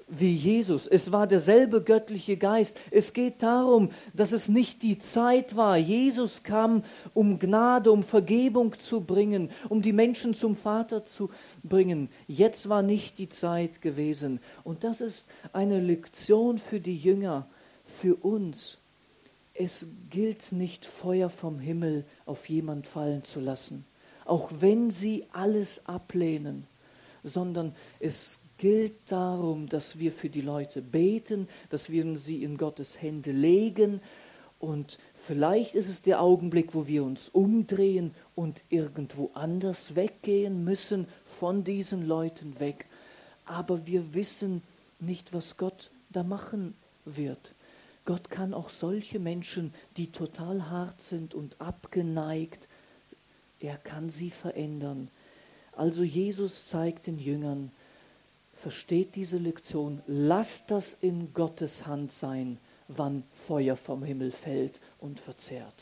wie Jesus. Es war derselbe göttliche Geist. Es geht darum, dass es nicht die Zeit war. Jesus kam, um Gnade, um Vergebung zu bringen, um die Menschen zum Vater zu bringen. Jetzt war nicht die Zeit gewesen. Und das ist eine Lektion für die Jünger, für uns. Es gilt nicht, Feuer vom Himmel auf jemand fallen zu lassen, auch wenn sie alles ablehnen, sondern es gilt darum, dass wir für die Leute beten, dass wir sie in Gottes Hände legen, und vielleicht ist es der Augenblick, wo wir uns umdrehen und irgendwo anders weggehen müssen, von diesen Leuten weg. Aber wir wissen nicht, was Gott da machen wird. Gott kann auch solche Menschen, die total hart sind und abgeneigt, er kann sie verändern. Also Jesus zeigt den Jüngern, versteht diese Lektion, lasst das in Gottes Hand sein, wann Feuer vom Himmel fällt und verzehrt.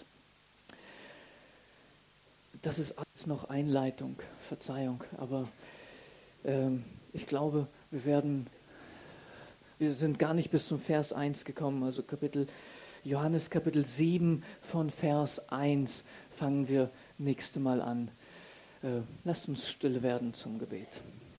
Das ist alles noch Einleitung, Verzeihung, aber ähm, ich glaube, wir werden, wir sind gar nicht bis zum Vers eins gekommen, also Kapitel, Johannes Kapitel sieben von Vers eins fangen wir nächste Mal an. Äh, lasst uns still werden zum Gebet.